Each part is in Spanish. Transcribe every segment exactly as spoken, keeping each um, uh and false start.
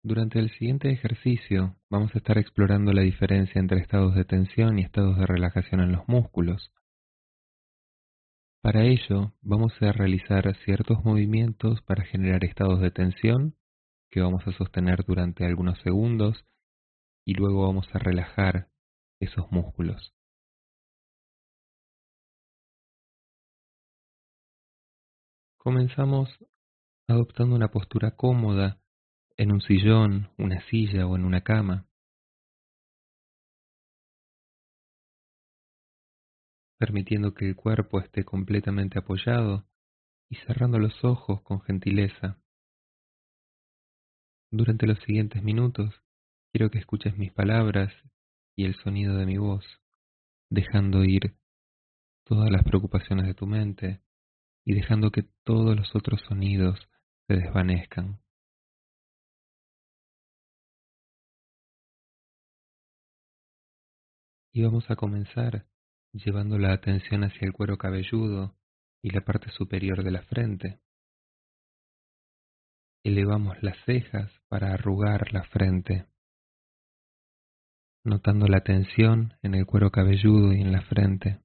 Durante el siguiente ejercicio vamos a estar explorando la diferencia entre estados de tensión y estados de relajación en los músculos. Para ello, vamos a realizar ciertos movimientos para generar estados de tensión que vamos a sostener durante algunos segundos y luego vamos a relajar esos músculos. Comenzamos adoptando una postura cómoda en un sillón, una silla o en una cama, permitiendo que el cuerpo esté completamente apoyado y cerrando los ojos con gentileza. Durante los siguientes minutos, quiero que escuches mis palabras y el sonido de mi voz, dejando ir todas las preocupaciones de tu mente y dejando que todos los otros sonidos se desvanezcan. Y vamos a comenzar llevando la atención hacia el cuero cabelludo y la parte superior de la frente. Elevamos las cejas para arrugar la frente, notando la tensión en el cuero cabelludo y en la frente.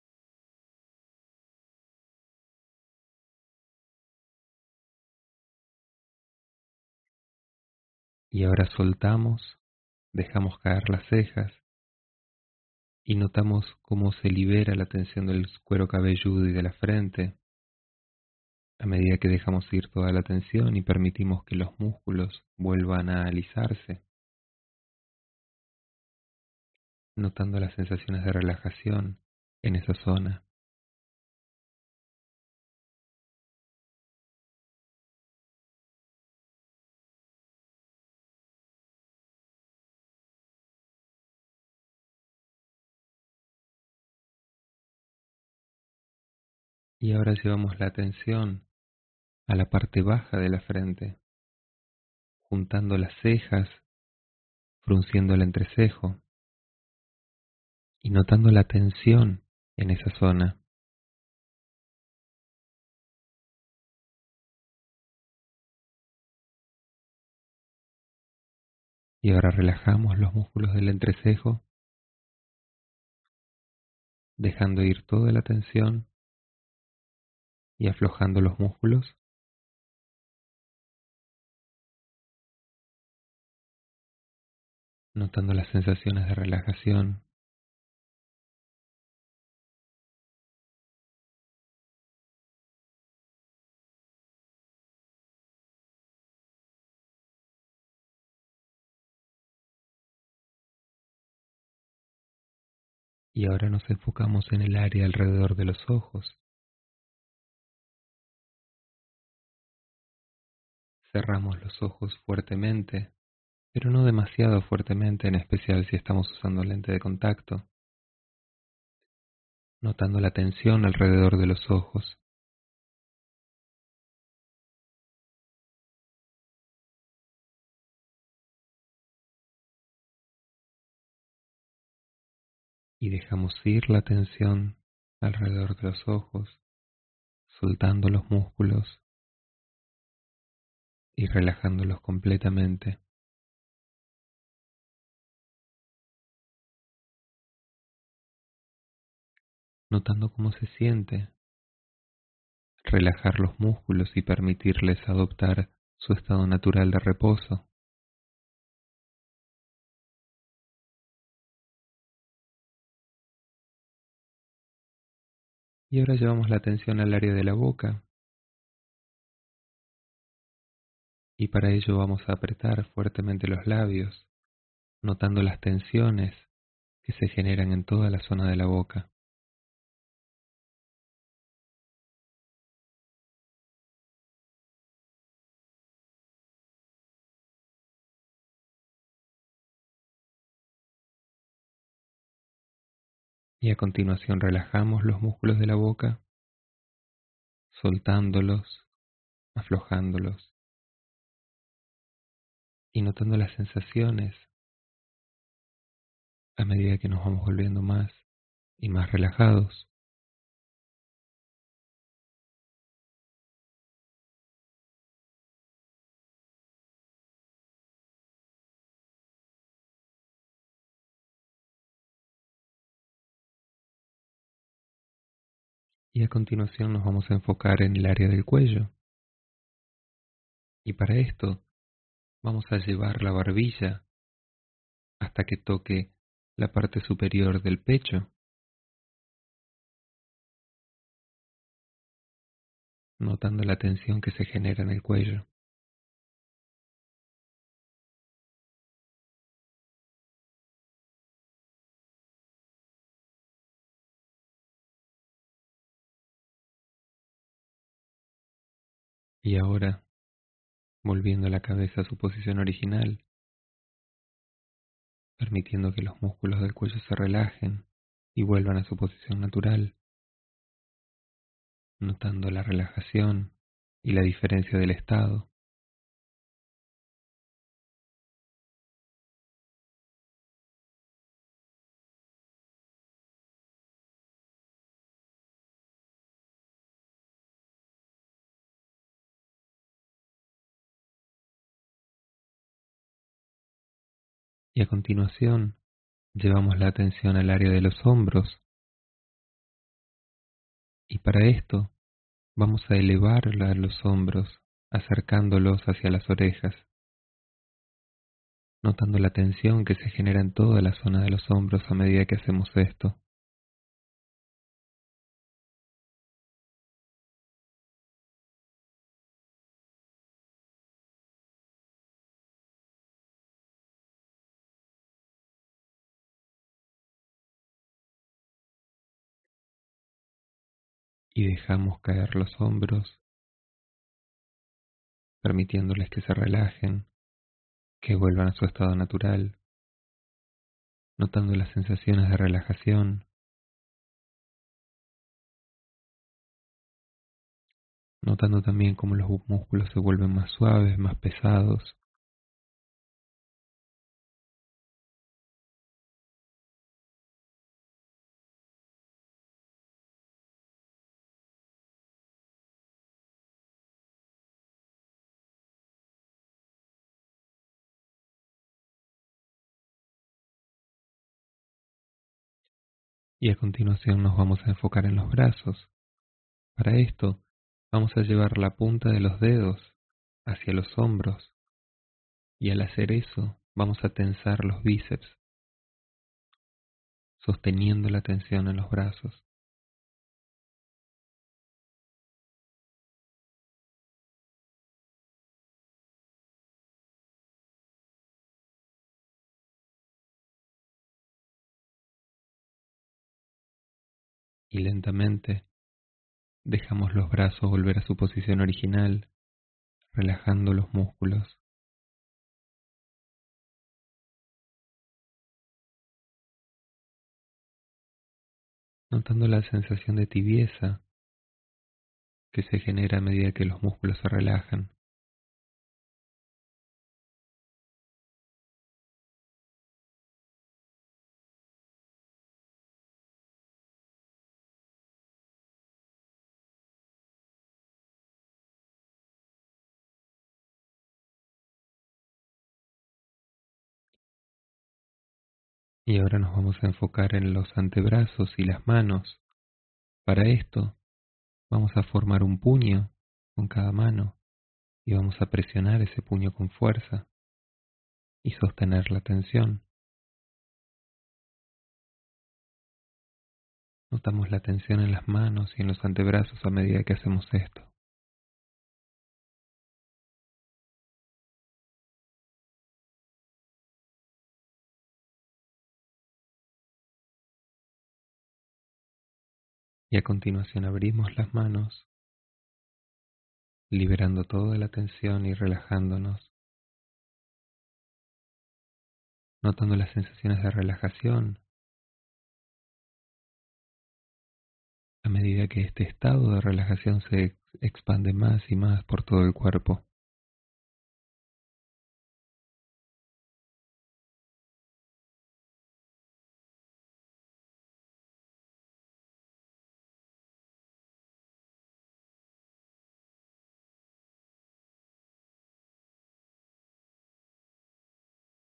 Y ahora soltamos, dejamos caer las cejas y notamos cómo se libera la tensión del cuero cabelludo y de la frente a medida que dejamos ir toda la tensión y permitimos que los músculos vuelvan a alisarse, notando las sensaciones de relajación en esa zona. Y ahora llevamos la atención a la parte baja de la frente, juntando las cejas, frunciendo el entrecejo y notando la tensión en esa zona. Y ahora relajamos los músculos del entrecejo, dejando ir toda la tensión y aflojando los músculos, notando las sensaciones de relajación. Y ahora nos enfocamos en el área alrededor de los ojos. Cerramos los ojos fuertemente, pero no demasiado fuertemente, en especial si estamos usando lente de contacto, notando la tensión alrededor de los ojos. Y dejamos ir la tensión alrededor de los ojos, soltando los músculos y relajándolos completamente. Notando cómo se siente relajar los músculos y permitirles adoptar su estado natural de reposo. Y ahora llevamos la atención al área de la boca y para ello vamos a apretar fuertemente los labios, notando las tensiones que se generan en toda la zona de la boca. Y a continuación relajamos los músculos de la boca, soltándolos, aflojándolos y notando las sensaciones a medida que nos vamos volviendo más y más relajados. Y a continuación nos vamos a enfocar en el área del cuello. Y para esto vamos a llevar la barbilla hasta que toque la parte superior del pecho, notando la tensión que se genera en el cuello. Y ahora, volviendo la cabeza a su posición original, permitiendo que los músculos del cuello se relajen y vuelvan a su posición natural, notando la relajación y la diferencia del estado. Y a continuación, llevamos la atención al área de los hombros, y para esto vamos a elevarla a los hombros, acercándolos hacia las orejas, notando la tensión que se genera en toda la zona de los hombros a medida que hacemos esto. Y dejamos caer los hombros, permitiéndoles que se relajen, que vuelvan a su estado natural, notando las sensaciones de relajación, notando también cómo los músculos se vuelven más suaves, más pesados. Y a continuación nos vamos a enfocar en los brazos. Para esto, vamos a llevar la punta de los dedos hacia los hombros, y al hacer eso, vamos a tensar los bíceps, sosteniendo la tensión en los brazos. Y lentamente dejamos los brazos volver a su posición original, relajando los músculos, notando la sensación de tibieza que se genera a medida que los músculos se relajan. Y ahora nos vamos a enfocar en los antebrazos y las manos. Para esto, vamos a formar un puño con cada mano y vamos a presionar ese puño con fuerza y sostener la tensión. Notamos la tensión en las manos y en los antebrazos a medida que hacemos esto. Y a continuación abrimos las manos, liberando toda la tensión y relajándonos, notando las sensaciones de relajación a medida que este estado de relajación se expande más y más por todo el cuerpo.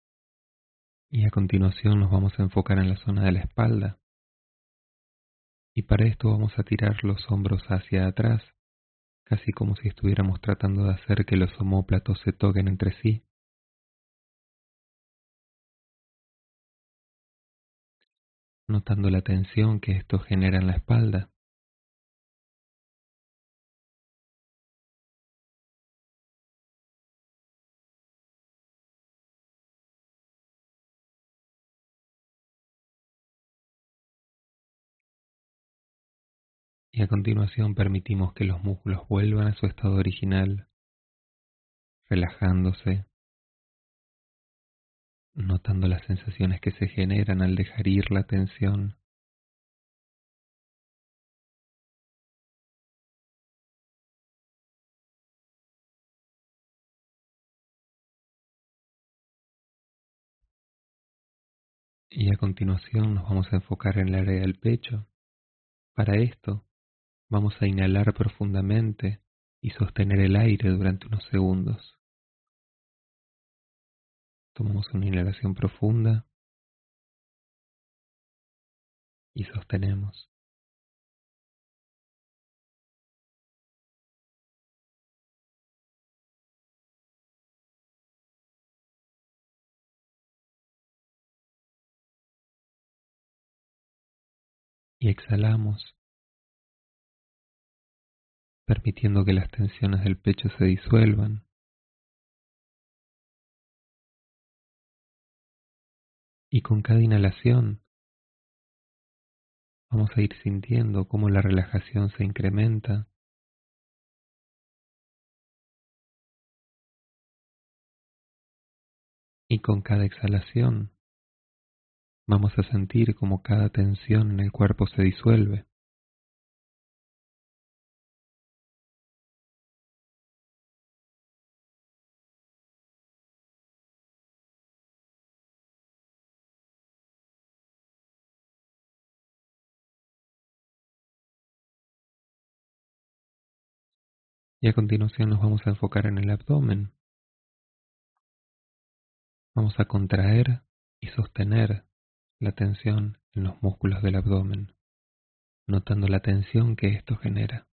Y a continuación nos vamos a enfocar en la zona de la espalda. Y para esto vamos a tirar los hombros hacia atrás, casi como si estuviéramos tratando de hacer que los omóplatos se toquen entre sí. Notando la tensión que esto genera en la espalda. Y a continuación permitimos que los músculos vuelvan a su estado original, relajándose, notando las sensaciones que se generan al dejar ir la tensión. Y a continuación nos vamos a enfocar en el área del pecho. Para esto, vamos a inhalar profundamente y sostener el aire durante unos segundos. Tomamos una inhalación profunda y sostenemos. Y exhalamos, permitiendo que las tensiones del pecho se disuelvan. Y con cada inhalación vamos a ir sintiendo cómo la relajación se incrementa. Y con cada exhalación vamos a sentir cómo cada tensión en el cuerpo se disuelve. Y a continuación nos vamos a enfocar en el abdomen. Vamos a contraer y sostener la tensión en los músculos del abdomen, notando la tensión que esto genera.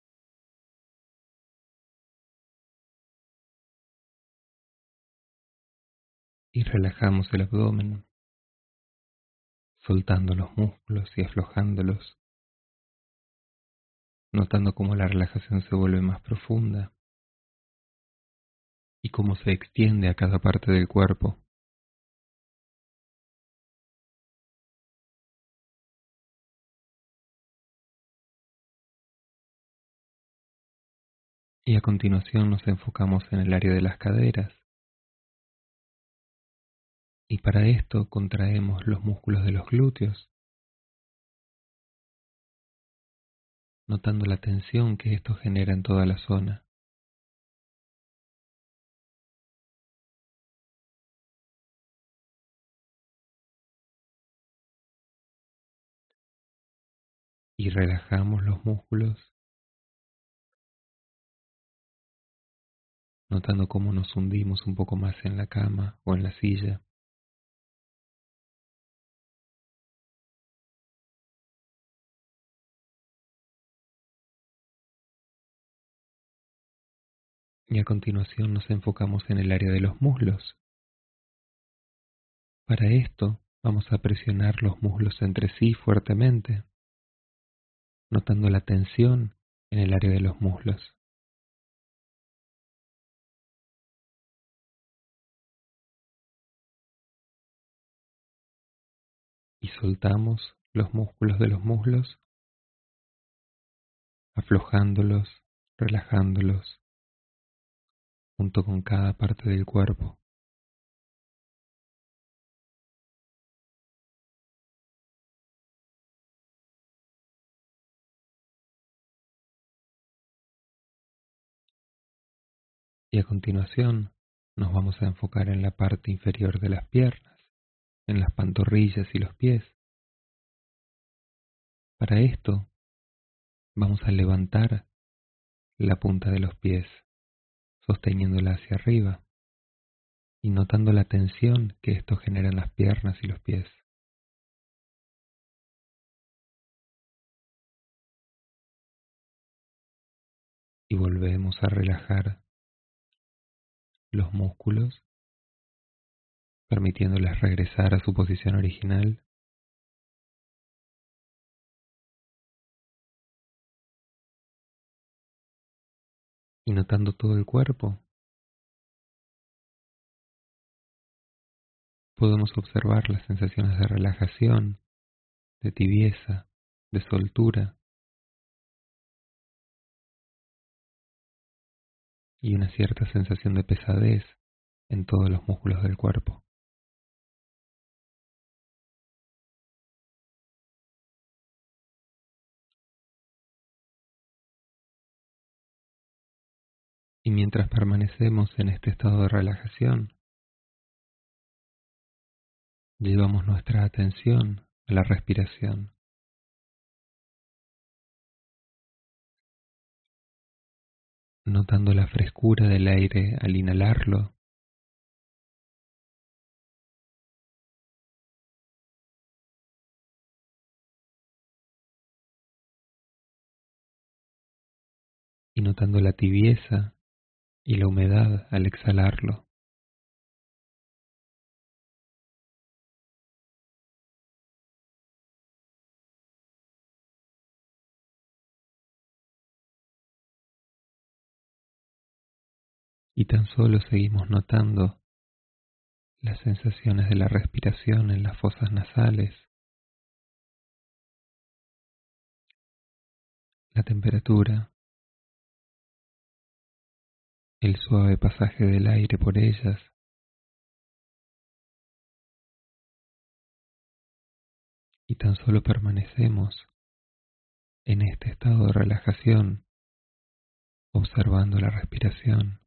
Y relajamos el abdomen, soltando los músculos y aflojándolos, notando cómo la relajación se vuelve más profunda y cómo se extiende a cada parte del cuerpo. Y a continuación nos enfocamos en el área de las caderas. Y para esto contraemos los músculos de los glúteos, notando la tensión que esto genera en toda la zona. Y relajamos los músculos, notando cómo nos hundimos un poco más en la cama o en la silla. Y a continuación nos enfocamos en el área de los muslos. Para esto vamos a presionar los muslos entre sí fuertemente, notando la tensión en el área de los muslos. Y soltamos los músculos de los muslos, aflojándolos, relajándolos, junto con cada parte del cuerpo. Y a continuación nos vamos a enfocar en la parte inferior de las piernas, en las pantorrillas y los pies. Para esto vamos a levantar la punta de los pies, sosteniéndola hacia arriba y notando la tensión que esto genera en las piernas y los pies. volvemos a relajar los músculos, permitiéndoles regresar a su posición original. Y notando todo el cuerpo, podemos observar las sensaciones de relajación, de tibieza, de soltura y una cierta sensación de pesadez en todos los músculos del cuerpo. Y mientras permanecemos en este estado de relajación, llevamos nuestra atención a la respiración, notando la frescura del aire al inhalarlo y notando la tibieza y la humedad al exhalarlo. Y tan solo seguimos notando las sensaciones de la respiración en las fosas nasales, la temperatura, el suave pasaje del aire por ellas, y tan solo permanecemos en este estado de relajación, observando la respiración.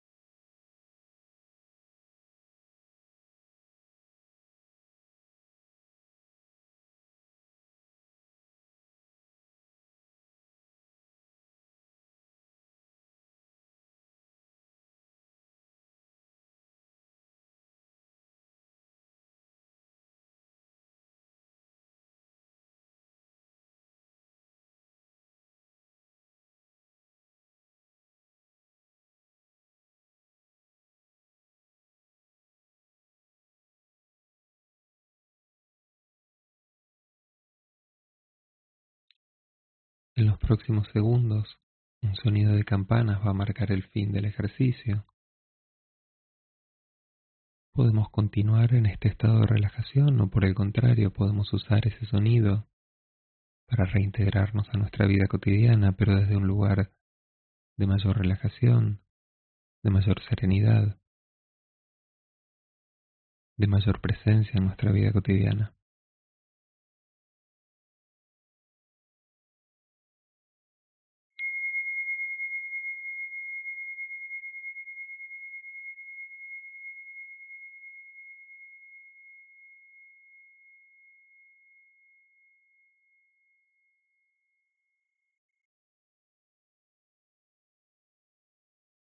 En los próximos segundos, un sonido de campanas va a marcar el fin del ejercicio. Podemos continuar en este estado de relajación o por el contrario podemos usar ese sonido para reintegrarnos a nuestra vida cotidiana, pero desde un lugar de mayor relajación, de mayor serenidad, de mayor presencia en nuestra vida cotidiana.